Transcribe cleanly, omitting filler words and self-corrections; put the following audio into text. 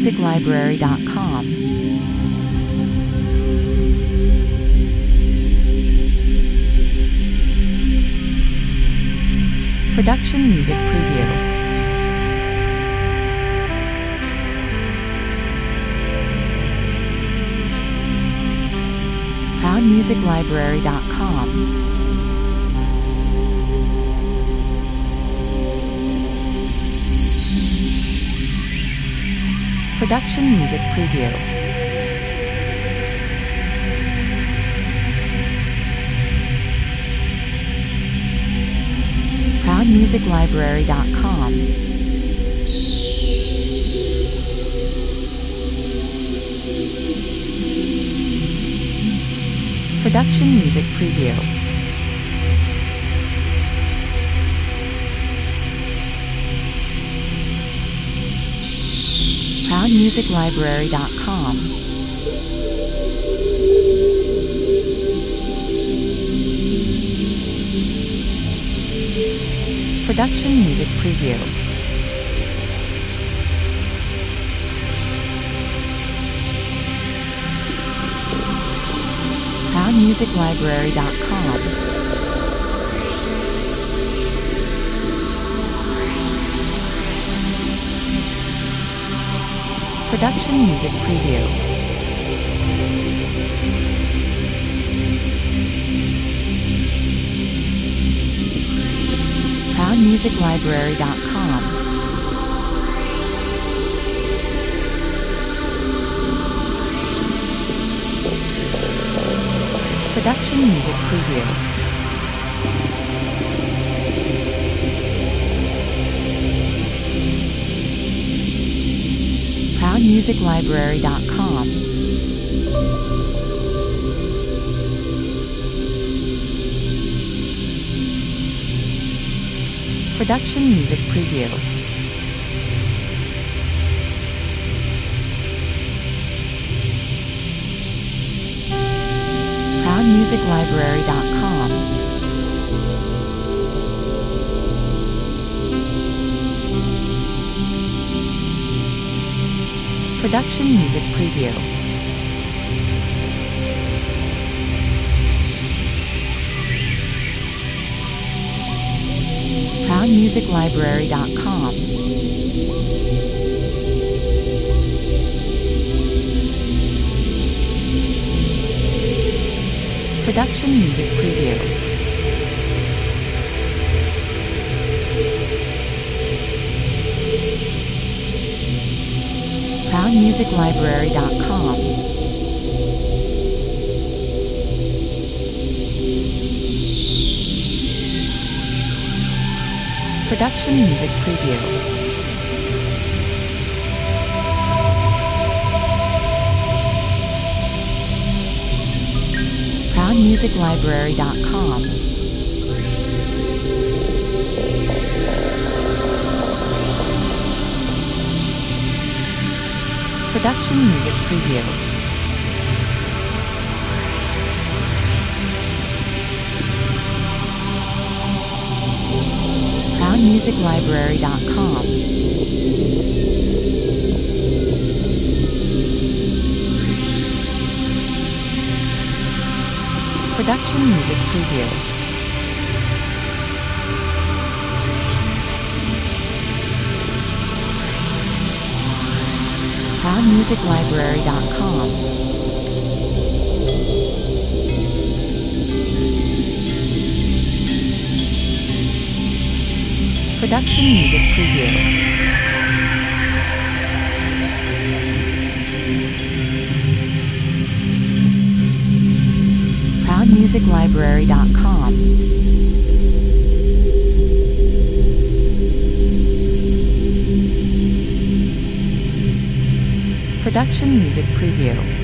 ProudMusicLibrary.com. Production Music Preview. ProudMusicLibrary.com. Production Music Preview. ProudMusicLibrary.com. Production Music Preview. ProudMusicLibrary.com. Production Music Preview. ProudMusicLibrary.com. Production Music Preview. ProudMusicLibrary.com. Production Music Preview. ProudMusicLibrary.com. Production Music Preview. ProudMusicLibrary.com. Production Music Preview. ProudMusicLibrary.com. Production Music Preview. ProudMusicLibrary.com. Production Music Preview. ProudMusicLibrary.com. Production Music Preview. ProudMusicLibrary.com. Production Music Preview. ProudMusicLibrary.com. Production Music Preview. ProudMusicLibrary.com. Production Music Preview.